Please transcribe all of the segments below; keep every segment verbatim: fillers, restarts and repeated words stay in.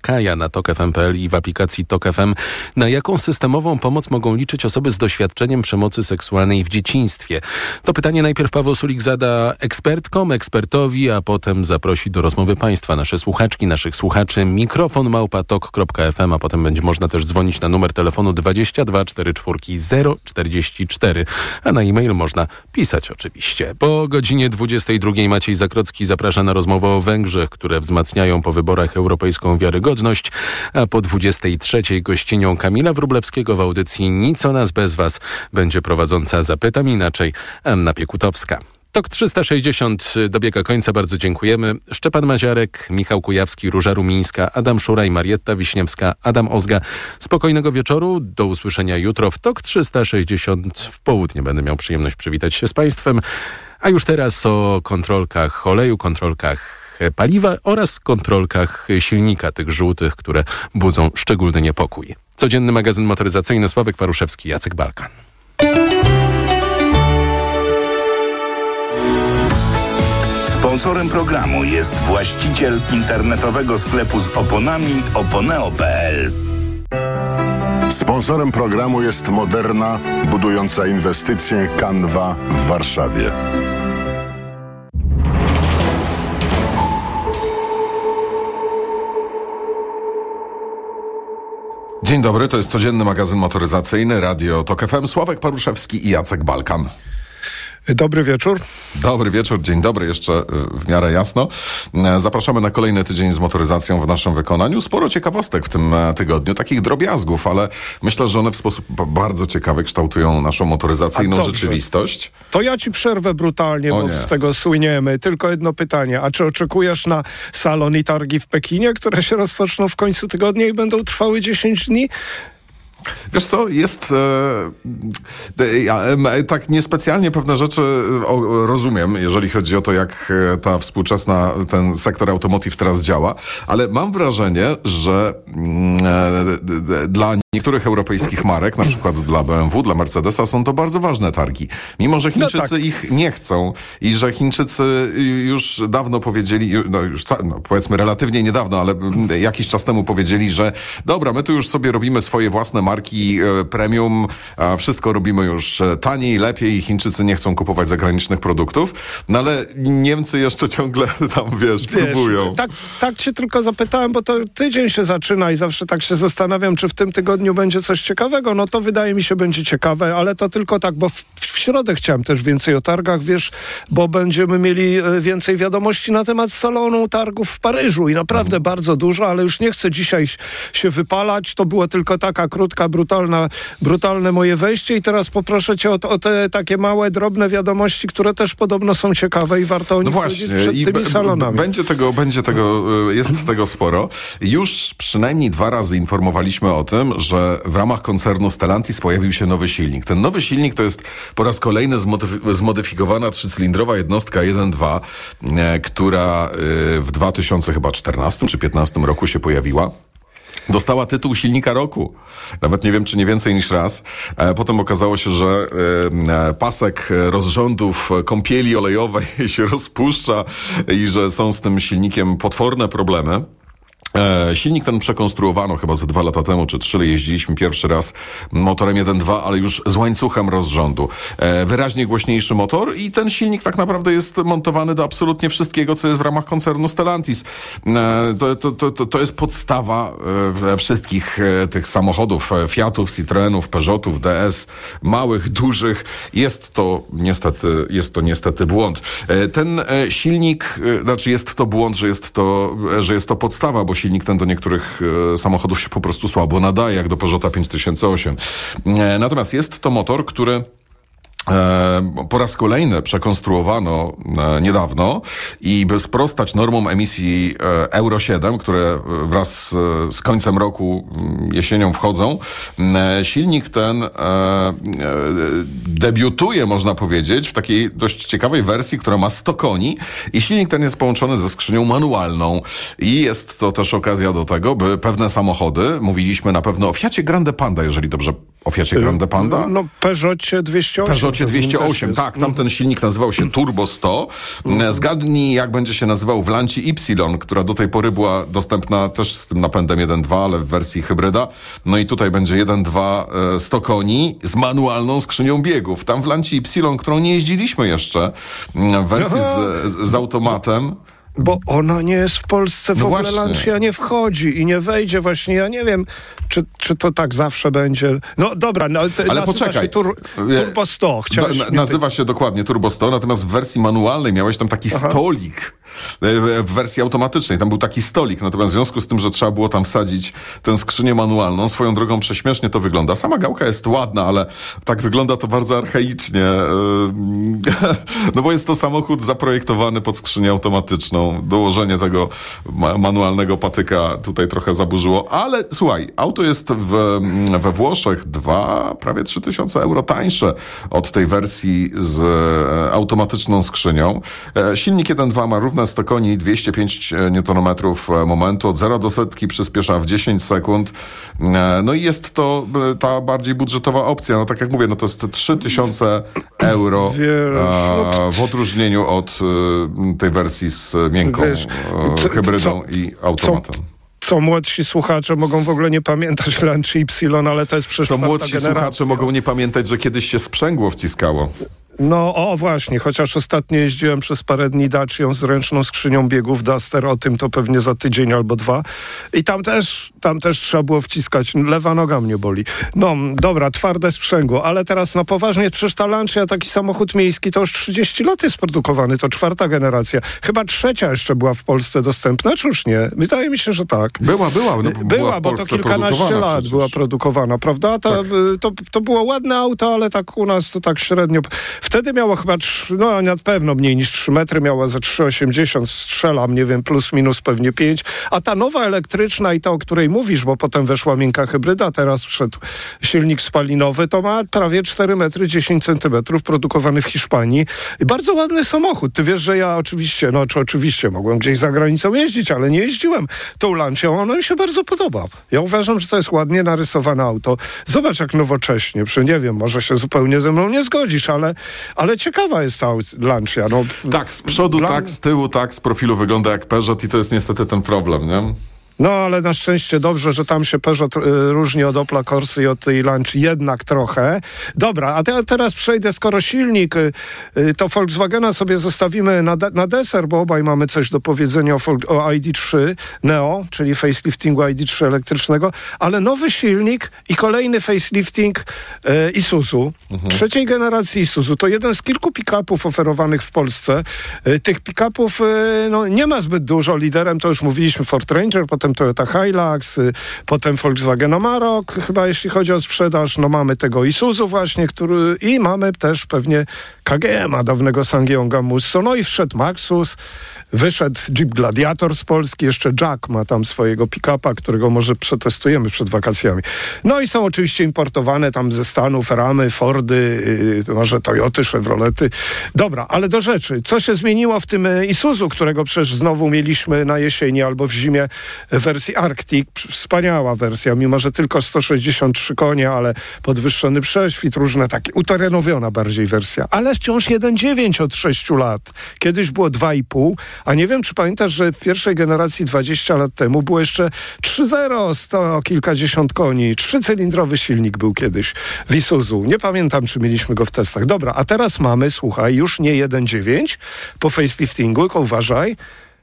Kaja na tok f m kropka p l i w aplikacji Tok F M. Na jaką systemową pomoc mogą liczyć osoby z doświadczeniem przemocy seksualnej w dzieciństwie? To pytanie najpierw Paweł Sulik zada ekspertkom, ekspertowi, a potem zaprosi do rozmowy państwa, nasze słuchaczki, naszych słuchaczy. Mikrofon małpa tok kropka f m, a potem będzie można też dzwonić na numer telefonu dwadzieścia dwa czterdzieści cztery zero czterdzieści cztery, a na e-mail można pisać oczywiście. Po godzinie dwudziestej drugiej Maciej Zakrocki zaprasza na rozmowę o Węgrzech, które wzmacniają po wyborach europejską wiarygodność, a po dwudziestej trzeciej gościnią Kamila Wróblewskiego w audycji Nic o nas bez was będzie prowadząca Zapytam Inaczej Anna Piekutowska. Tok trzysta sześćdziesiąt dobiega końca. Bardzo dziękujemy. Szczepan Maziarek, Michał Kujawski, Róża Rumińska, Adam Szuraj, Marietta Wiśniewska, Adam Ozga. Spokojnego wieczoru. Do usłyszenia jutro w Tok trzysta sześćdziesiąt w południe. Będę miał przyjemność przywitać się z państwem. A już teraz o kontrolkach oleju, kontrolkach paliwa oraz kontrolkach silnika, tych żółtych, które budzą szczególny niepokój. Codzienny magazyn motoryzacyjny, Sławek Paruszewski, Jacek Balkan. Sponsorem programu jest właściciel internetowego sklepu z oponami oponeo kropka p l. Sponsorem programu jest Moderna, budująca inwestycje Canva w Warszawie. Dzień dobry, to jest codzienny magazyn motoryzacyjny, Radio Tok F M, Sławek Paruszewski i Jacek Balkan. Dobry wieczór. Dobry wieczór, dzień dobry, jeszcze w miarę jasno. Zapraszamy na kolejny tydzień z motoryzacją w naszym wykonaniu. Sporo ciekawostek w tym tygodniu, takich drobiazgów, ale myślę, że one w sposób bardzo ciekawy kształtują naszą motoryzacyjną rzeczywistość. To ja ci przerwę brutalnie, o bo nie. z tego słyniemy. Tylko jedno pytanie. A czy oczekujesz na salon i targi w Pekinie, które się rozpoczną w końcu tygodnia i będą trwały dziesięć dni? Wiesz co, jest e, ja, e, tak niespecjalnie pewne rzeczy o, rozumiem, jeżeli chodzi o to, jak ta współczesna, ten sektor automotive teraz działa, ale mam wrażenie, że e, dla niektórych europejskich marek, na przykład dla B M W, dla Mercedesa, są to bardzo ważne targi. Mimo że Chińczycy no tak. ich nie chcą i że Chińczycy już dawno powiedzieli, no już no, powiedzmy relatywnie niedawno, ale jakiś czas temu powiedzieli, że dobra, my tu już sobie robimy swoje własne marki e, premium, a wszystko robimy już taniej, lepiej i Chińczycy nie chcą kupować zagranicznych produktów, no ale Niemcy jeszcze ciągle tam, wiesz, wiesz próbują. Tak, tak cię tylko zapytałem, bo to tydzień się zaczyna i zawsze tak się zastanawiam, czy w tym tygodniu będzie coś ciekawego. No to wydaje mi się będzie ciekawe, ale to tylko tak, bo w, w środę chciałem też więcej o targach, wiesz, bo będziemy mieli więcej wiadomości na temat salonu targów w Paryżu i naprawdę mhm. bardzo dużo, ale już nie chcę dzisiaj się wypalać. To było tylko taka krótka, brutalna, brutalne moje wejście i teraz poproszę cię o, o te takie małe, drobne wiadomości, które też podobno są ciekawe i warto o nich no powiedzieć właśnie, przed tymi b- salonami. Będzie tego, będzie tego, jest tego sporo. Już przynajmniej dwa razy informowaliśmy o tym, że w ramach koncernu Stellantis pojawił się nowy silnik. Ten nowy silnik to jest po raz kolejny zmodyf- zmodyfikowana trzycylindrowa jednostka jeden dwa, e, która e, w dwa tysiące czternastym czy piętnastym roku się pojawiła. Dostała tytuł silnika roku. Nawet nie wiem, czy nie więcej niż raz. E, potem okazało się, że e, pasek rozrządów kąpieli olejowej się rozpuszcza i że są z tym silnikiem potworne problemy. E, silnik ten przekonstruowano chyba ze dwa lata temu, czy trzy, jeździliśmy pierwszy raz motorem jeden dwa, ale już z łańcuchem rozrządu. E, wyraźnie głośniejszy motor i ten silnik tak naprawdę jest montowany do absolutnie wszystkiego, co jest w ramach koncernu Stellantis. E, to, to, to, to jest podstawa e, wszystkich e, tych samochodów, e, Fiatów, Citroenów, Peugeotów, D S, małych, dużych. Jest to niestety, jest to niestety błąd. E, ten e, silnik, e, znaczy jest to błąd, że jest to, e, że jest to podstawa, bo silnik ten do niektórych e, samochodów się po prostu słabo nadaje, jak do Peugeota pięć tysięcy osiem. E, natomiast jest to motor, który E, po raz kolejny przekonstruowano e, niedawno i by sprostać normom emisji e, Euro siedem, które wraz e, z końcem roku jesienią wchodzą, e, silnik ten e, e, debiutuje, można powiedzieć, w takiej dość ciekawej wersji, która ma sto koni i silnik ten jest połączony ze skrzynią manualną i jest to też okazja do tego, by pewne samochody, mówiliśmy na pewno o Fiacie Grande Panda, jeżeli dobrze o Fiacie Grande Panda? No, Peugeotie dwieście osiem. Aucie dwieście osiem, tak, tam ten silnik nazywał się Turbo sto. Mhm. Zgadnij, jak będzie się nazywał w Lancie Y, która do tej pory była dostępna też z tym napędem jeden dwa, ale w wersji hybryda. No i tutaj będzie jeden dwa sto koni z manualną skrzynią biegów. Tam w Lancie Y, którą nie jeździliśmy jeszcze, w wersji z, z, z automatem. Bo ona nie jest w Polsce, w no ogóle właśnie. Lancia nie wchodzi i nie wejdzie właśnie, ja nie wiem, czy, czy to tak zawsze będzie. No dobra, no, te, ale nazywa poczekaj. się tur, Turbo sto. Chciałeś Do, nazywa się dokładnie Turbo sto, natomiast w wersji manualnej miałeś tam taki Aha. stolik. W wersji automatycznej tam był taki stolik, natomiast w związku z tym, że trzeba było tam wsadzić tę skrzynię manualną, swoją drogą prześmiesznie to wygląda. Sama gałka jest ładna, ale tak wygląda to bardzo archaicznie. No bo jest to samochód zaprojektowany pod skrzynię automatyczną. Dołożenie tego ma- manualnego patyka tutaj trochę zaburzyło, ale słuchaj, auto jest w, we Włoszech dwa, prawie trzy tysiące euro tańsze od tej wersji z automatyczną skrzynią. Silnik jeden dwa ma równe sto koni, dwieście pięć niutonometrów momentu. Od zera do setki przyspiesza w dziesięć sekund. No i jest to ta bardziej budżetowa opcja. No tak jak mówię, no to jest trzy tysiące euro e, w odróżnieniu od e, tej wersji z miękką Wiesz, e, hybrydą co, i automatem. Co? Co młodsi słuchacze mogą w ogóle nie pamiętać Lancia Y, ale to jest przecież Co młodsi generacja. słuchacze mogą nie pamiętać, że kiedyś się sprzęgło wciskało. No o właśnie, chociaż ostatnio jeździłem przez parę dni Dacią z ręczną skrzynią biegów Duster, o tym to pewnie za tydzień albo dwa. I tam też, tam też trzeba było wciskać. Lewa noga mnie boli. No dobra, twarde sprzęgło, ale teraz na poważnie, przecież ta Lancia, taki samochód miejski, to już trzydzieści lat jest produkowany, to czwarta generacja. Chyba trzecia jeszcze była w Polsce dostępna, czy już nie? Wydaje mi się, że tak. Była, była. No, była, była bo to kilkanaście lat przecież. była produkowana, prawda? Ta, tak. to, to było ładne auto, ale tak u nas to tak średnio. Wtedy miało chyba, no na pewno mniej niż trzy metry, miała za trzy osiemdziesiąt, strzelam, nie wiem, plus minus pewnie pięć, a ta nowa elektryczna i ta, o której mówisz, bo potem weszła miękka hybryda, teraz wszedł silnik spalinowy, to ma prawie cztery metry dziesięć centymetrów, produkowany w Hiszpanii. I bardzo ładny samochód. Ty wiesz, że ja oczywiście, no czy oczywiście mogłem gdzieś za granicą jeździć, ale nie jeździłem tą Lancią, ona mi się bardzo podoba. Ja uważam, że to jest ładnie narysowane auto. Zobacz jak nowocześnie, przy nie wiem, może się zupełnie ze mną nie zgodzisz, ale, ale ciekawa jest ta Lancia. No, tak, z przodu dla... tak, z tyłu tak, z profilu wygląda jak Peugeot i to jest niestety ten problem, nie? No, ale na szczęście dobrze, że tam się Peugeot y, różni od Opla Corsy i od tej Lancii jednak trochę. Dobra, a te, teraz przejdę, skoro silnik, y, y, to Volkswagena sobie zostawimy na, de, na deser, bo obaj mamy coś do powiedzenia o, o I D trzy Neo, czyli faceliftingu I D trzy elektrycznego, ale nowy silnik i kolejny facelifting y, Isuzu, mhm. trzeciej generacji Isuzu. To jeden z kilku pick-upów oferowanych w Polsce. Y, tych pick-upów y, no, nie ma zbyt dużo. Liderem to już mówiliśmy Ford Ranger, potem Toyota Hilux, y, potem Volkswagen Amarok, chyba jeśli chodzi o sprzedaż, no mamy tego Isuzu właśnie, który i mamy też pewnie K G M-a, dawnego Ssangyonga Musso, no i wszedł Maxus, wyszedł Jeep Gladiator z Polski, jeszcze Jack ma tam swojego pick-upa, którego może przetestujemy przed wakacjami. No i są oczywiście importowane tam ze Stanów Ramy, Fordy, yy, może Toyoty, Chevrolety. Dobra, ale do rzeczy. Co się zmieniło w tym Isuzu, którego przecież znowu mieliśmy na jesieni albo w zimie w wersji Arctic. Wspaniała wersja, mimo że tylko sto sześćdziesiąt trzy konie, ale podwyższony prześwit, różne takie, uterenowiona bardziej wersja. Ale wciąż jeden przecinek dziewięć od sześciu lat. Kiedyś było dwa i pół, a nie wiem, czy pamiętasz, że w pierwszej generacji dwadzieścia lat temu było jeszcze trzy zero, sto kilkadziesiąt koni. Trzycylindrowy silnik był kiedyś w Isuzu. Nie pamiętam, czy mieliśmy go w testach. Dobra, a teraz mamy, słuchaj, już nie jeden przecinek dziewięć po faceliftingu, tylko uważaj,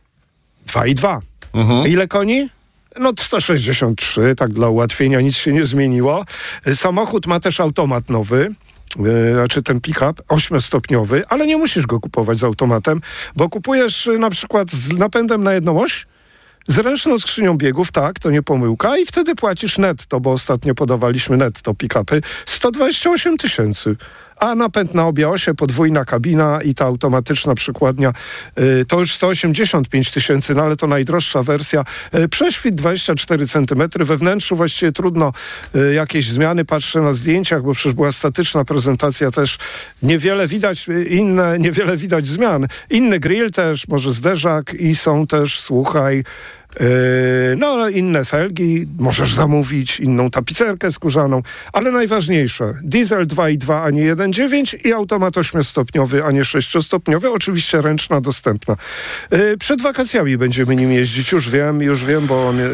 dwa i dwa. Mhm. Ile koni? No sto sześćdziesiąt trzy, tak dla ułatwienia, nic się nie zmieniło. Samochód ma też automat nowy, yy, znaczy ten pick-up ośmiostopniowy, ale nie musisz go kupować z automatem, bo kupujesz yy, na przykład z napędem na jedną oś, z ręczną skrzynią biegów, tak, to nie pomyłka, i wtedy płacisz netto, bo ostatnio podawaliśmy netto pick-upy, sto dwadzieścia osiem tysięcy. A napęd na obie osie, podwójna kabina i ta automatyczna przykładnia y, to już sto osiemdziesiąt pięć tysięcy, no ale to najdroższa wersja. Y, prześwit dwadzieścia cztery centymetry, we wnętrzu właściwie trudno y, jakieś zmiany, patrzę na zdjęciach, bo przecież była statyczna prezentacja też, niewiele widać, y, inne, niewiele widać zmian. Inny grill też, może zderzak i są też, słuchaj, Yy, no, inne felgi, możesz zamówić, inną tapicerkę skórzaną, ale najważniejsze, diesel dwa i dwa, a nie jeden i dziewięć i automat ośmiostopniowy, a nie sześciostopniowy, oczywiście ręczna, dostępna. Yy, przed wakacjami będziemy nim jeździć, już wiem, już wiem, bo on yy,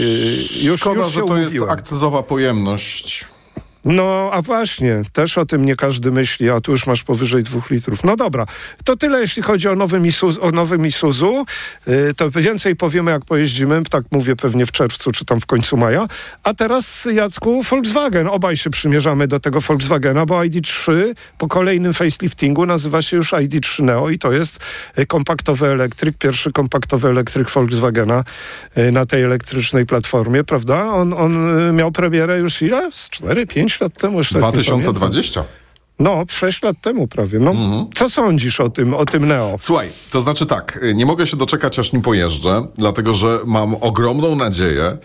już, Szkoda, już że się to umówiłem. jest akcyzowa pojemność. No, a właśnie, też o tym nie każdy myśli, a tu już masz powyżej dwóch litrów. No dobra, to tyle, jeśli chodzi o nowym Isuzu. O nowym Isuzu. Yy, to więcej powiemy, jak pojeździmy, tak mówię pewnie w czerwcu, czy tam w końcu maja. A teraz, Jacku, Volkswagen. Obaj się przymierzamy do tego Volkswagena, bo I D trzy po kolejnym faceliftingu nazywa się już I D trzy Neo i to jest kompaktowy elektryk, pierwszy kompaktowy elektryk Volkswagena yy, na tej elektrycznej platformie, prawda? On, on yy, miał premierę już ile? Z cztery, pięć lat temu. dwa tysiące dwadzieścia. No, sześć lat temu prawie. No, mhm. Co sądzisz o tym, o tym Neo? Słuchaj, to znaczy tak, nie mogę się doczekać, aż nim pojeżdżę, dlatego że mam ogromną nadzieję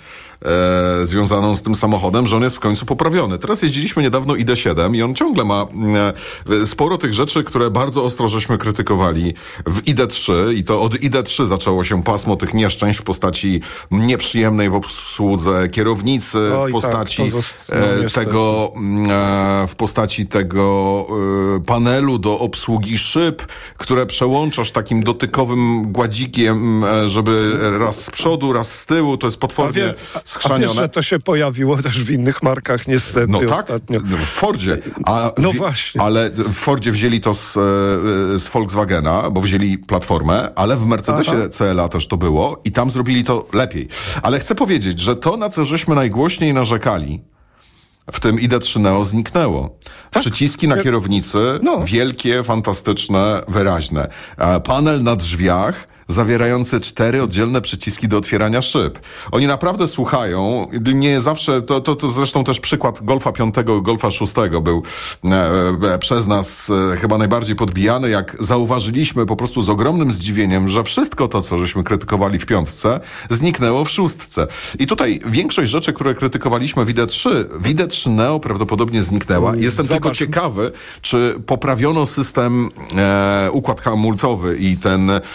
e, związaną z tym samochodem, że on jest w końcu poprawiony. Teraz jeździliśmy niedawno I D siedem i on ciągle ma e, sporo tych rzeczy, które bardzo ostro żeśmy krytykowali w I D trzy i to od I D trzy zaczęło się pasmo tych nieszczęść w postaci nieprzyjemnej w obsłudze kierownicy, Oj, w postaci tak, zost- no, e, tego e, w postaci tego e, panelu do obsługi szyb, które przełączasz takim dotykowym gładzikiem, e, żeby raz z przodu, raz z tyłu, to jest potwornie wie, schrzanione. A wiesz, że to się pojawiło też w innych markach niestety no tak, ostatnio. W Fordzie. A, no właśnie. Ale w Fordzie wzięli to z, z Volkswagena, bo wzięli platformę, ale w Mercedesie Aha. C L A też to było i tam zrobili to lepiej. Ale chcę powiedzieć, że to, na co żeśmy najgłośniej narzekali, w tym I D trzy Neo zniknęło. Tak? Przyciski na kierownicy, no. wielkie, fantastyczne, wyraźne. Panel na drzwiach, zawierający cztery oddzielne przyciski do otwierania szyb. Oni naprawdę słuchają. Nie zawsze, to, to, to zresztą też przykład Golfa piątego i Golfa szóstego był e, przez nas e, chyba najbardziej podbijany, jak zauważyliśmy po prostu z ogromnym zdziwieniem, że wszystko to, co żeśmy krytykowali w piątce, zniknęło w szóstce. I tutaj większość rzeczy, które krytykowaliśmy w I D trzy, w I D trzy Neo prawdopodobnie zniknęła. Jestem Zobacz. tylko ciekawy, czy poprawiono system, e, układ hamulcowy i ten e,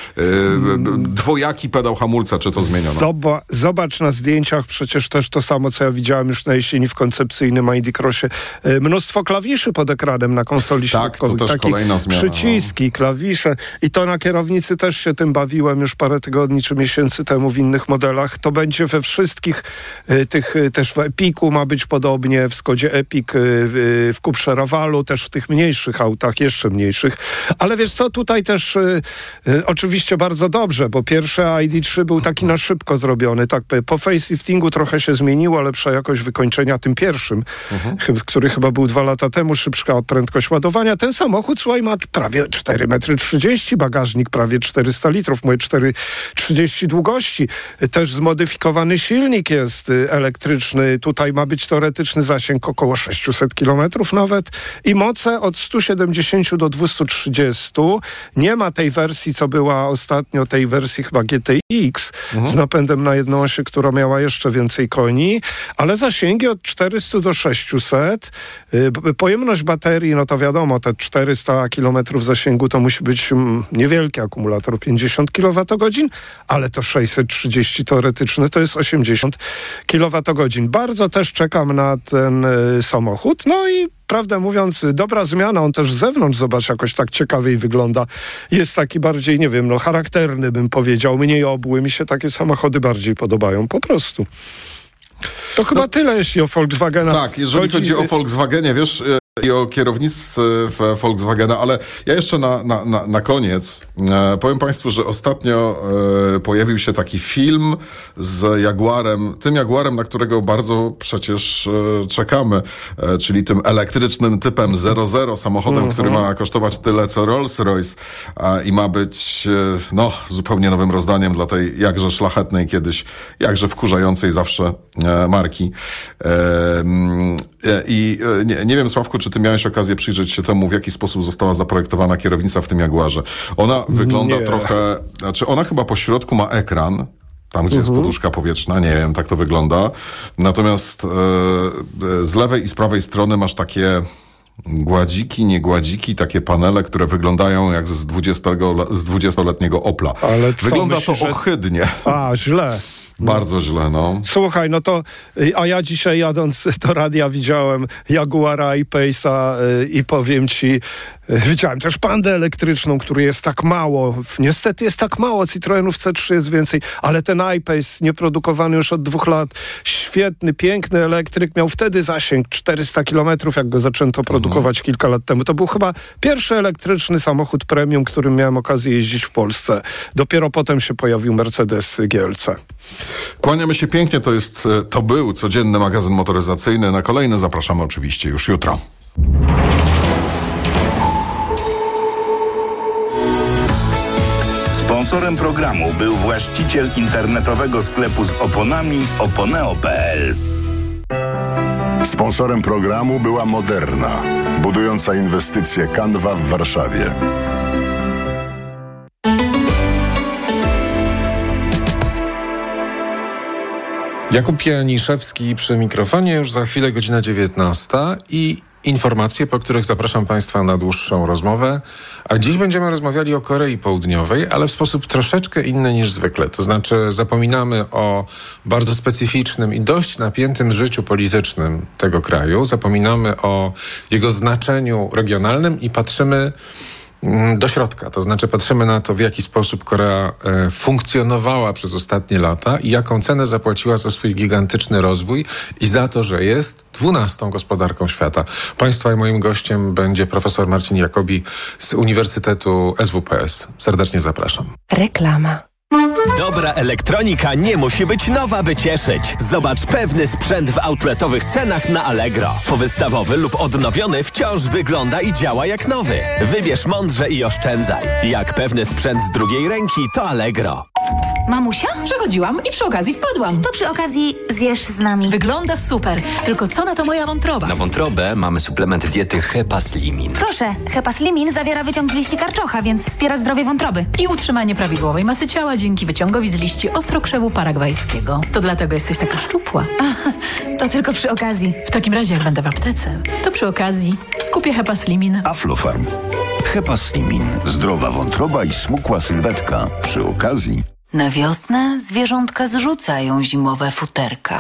dwojaki pedał hamulca, czy to zmieniono? Zoba- zobacz na zdjęciach, przecież też to samo, co ja widziałem już na jesieni w koncepcyjnym I D Crossie. E, mnóstwo klawiszy pod ekranem na konsoli tak, środkowej. To też Takie kolejna zmiana. Przyciski, no. klawisze. I to na kierownicy też się tym bawiłem już parę tygodni czy miesięcy temu w innych modelach. To będzie we wszystkich e, tych, e, też w Epiku ma być podobnie, w Skodzie Epic, e, w Cuprze Ravalu, też w tych mniejszych autach, jeszcze mniejszych. Ale wiesz co, tutaj też e, e, oczywiście bardzo dobrze, bo pierwszy I D trzy był taki na szybko zrobiony. Tak, po faceliftingu trochę się zmieniło, lepsza jakość wykończenia tym pierwszym, uh-huh. który chyba był dwa lata temu, szybsza prędkość ładowania. Ten samochód, słuchaj, ma prawie cztery metry trzydzieści, bagażnik prawie czterysta litrów, moje cztery trzydzieści długości. Też zmodyfikowany silnik jest elektryczny. Tutaj ma być teoretyczny zasięg około sześćset kilometrów nawet i moce od stu siedemdziesięciu do dwustu trzydziestu. Nie ma tej wersji, co była ostatnio, tej wersji chyba G T X mhm. z napędem na jedną osi, która miała jeszcze więcej koni, ale zasięgi od czterystu do sześciuset. Yy, pojemność baterii, no to wiadomo, te czterysta kilometrów zasięgu to musi być mm, niewielki akumulator, pięćdziesiąt kilowatogodzin, ale to sześćset trzydzieści teoretyczny to jest osiemdziesiąt kilowatogodzin. Bardzo też czekam na ten yy, samochód, no i prawdę mówiąc, dobra zmiana, on też z zewnątrz, zobacz, jakoś tak ciekawiej wygląda. Jest taki bardziej, nie wiem, no charakterny bym powiedział, mniej obły. Mi się takie samochody bardziej podobają, po prostu. To chyba no, tyle, jeśli o Volkswagena. Tak, jeżeli chodzi, chodzi o Volkswagenie, wiesz, i o kierownictwie Volkswagena, ale ja jeszcze na, na, na, na koniec e, powiem Państwu, że ostatnio e, pojawił się taki film z Jaguarem, tym Jaguarem, na którego bardzo przecież e, czekamy, e, czyli tym elektrycznym typem zero zero, samochodem, mm-hmm. który ma kosztować tyle co Rolls-Royce e, i ma być e, no, zupełnie nowym rozdaniem dla tej jakże szlachetnej kiedyś, jakże wkurzającej zawsze e, marki. E, e, I e, nie, nie wiem, Sławku, czy ty miałeś okazję przyjrzeć się temu, w jaki sposób została zaprojektowana kierownica w tym Jaguarze. Ona wygląda nie. trochę... Znaczy ona chyba po środku ma ekran, tam gdzie uh-huh. jest poduszka powietrzna, nie wiem, tak to wygląda. Natomiast e, z lewej i z prawej strony masz takie gładziki, nie gładziki, takie panele, które wyglądają jak z dwudziestoletniego Opla. Ale co, wygląda myślisz, to ohydnie. Że... A, źle. Bardzo źle, no. Słuchaj, no to, a ja dzisiaj jadąc do radia widziałem Jaguara i Pace'a i powiem ci, widziałem też Pandę elektryczną, który jest tak mało. Niestety jest tak mało, Citroenów C trzy jest więcej, ale ten I-Pace nieprodukowany już od dwóch lat, świetny, piękny elektryk, miał wtedy zasięg czterysta kilometrów, jak go zaczęto produkować mhm. kilka lat temu. To był chyba pierwszy elektryczny samochód premium, którym miałem okazję jeździć w Polsce. Dopiero potem się pojawił Mercedes G L C. Kłaniamy się pięknie, to jest, to był codzienny magazyn motoryzacyjny. Na kolejny zapraszamy oczywiście już jutro. Sponsorem programu był właściciel internetowego sklepu z oponami oponeo kropka p l. Sponsorem programu była Moderna, budująca inwestycje Canva w Warszawie. Jakub Janiszewski przy mikrofonie, już za chwilę godzina dziewiętnasta i informacje, po których zapraszam Państwa na dłuższą rozmowę. A dziś będziemy rozmawiali o Korei Południowej, ale w sposób troszeczkę inny niż zwykle. To znaczy zapominamy o bardzo specyficznym i dość napiętym życiu politycznym tego kraju. Zapominamy o jego znaczeniu regionalnym i patrzymy do środka. To znaczy patrzymy na to, w jaki sposób Korea e, funkcjonowała przez ostatnie lata i jaką cenę zapłaciła za swój gigantyczny rozwój i za to, że jest dwunastą gospodarką świata. Państwa i moim gościem będzie profesor Marcin Jacobi z Uniwersytetu S W P S. Serdecznie zapraszam. Reklama. Dobra elektronika nie musi być nowa, by cieszyć. Zobacz pewny sprzęt w outletowych cenach na Allegro. Powystawowy lub odnowiony wciąż wygląda i działa jak nowy. Wybierz mądrze i oszczędzaj. Jak pewny sprzęt z drugiej ręki, to Allegro. Mamusia? Przechodziłam i przy okazji wpadłam. To przy okazji zjesz z nami. Wygląda super. Tylko co na to moja wątroba? Na wątrobę mamy suplement diety Hepaslimin. Proszę, Hepaslimin zawiera wyciąg z liści karczocha, więc wspiera zdrowie wątroby. I utrzymanie prawidłowej masy ciała dzięki wyciągowi z liści ostrokrzewu paragwajskiego. To dlatego jesteś taka szczupła. A, to tylko przy okazji. W takim razie, jak będę w aptece, to przy okazji kupię Hepaslimin. Aflofarm. Hepaslimin. Zdrowa wątroba i smukła sylwetka. Przy okazji. Na wiosnę zwierzątka zrzucają zimowe futerka.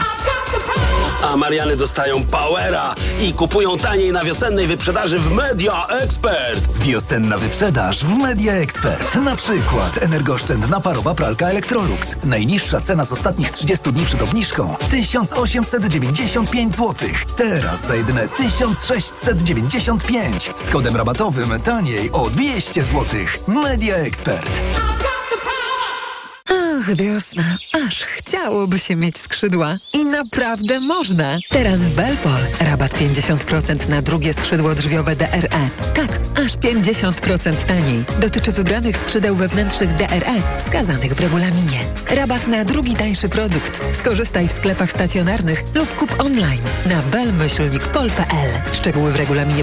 A Mariany dostają powera i kupują taniej na wiosennej wyprzedaży w Media Expert. Wiosenna wyprzedaż w Media Expert. Na przykład energooszczędna parowa pralka Electrolux. Najniższa cena z ostatnich trzydziestu dni przed obniżką tysiąc osiemset dziewięćdziesiąt pięć złotych. Teraz za jedyne tysiąc sześćset dziewięćdziesiąt pięć. Z kodem rabatowym taniej o dwieście złotych. Media Expert. Ach, wiosna. Aż chciałoby się mieć skrzydła. I naprawdę można. Teraz w Belpol rabat pięćdziesiąt procent na drugie skrzydło drzwiowe D R E. Tak, aż pięćdziesiąt procent taniej. Dotyczy wybranych skrzydeł wewnętrznych D R E wskazanych w regulaminie. Rabat na drugi tańszy produkt. Skorzystaj w sklepach stacjonarnych lub kup online na bel myślnik pol kropka p l. Szczegóły w regulaminie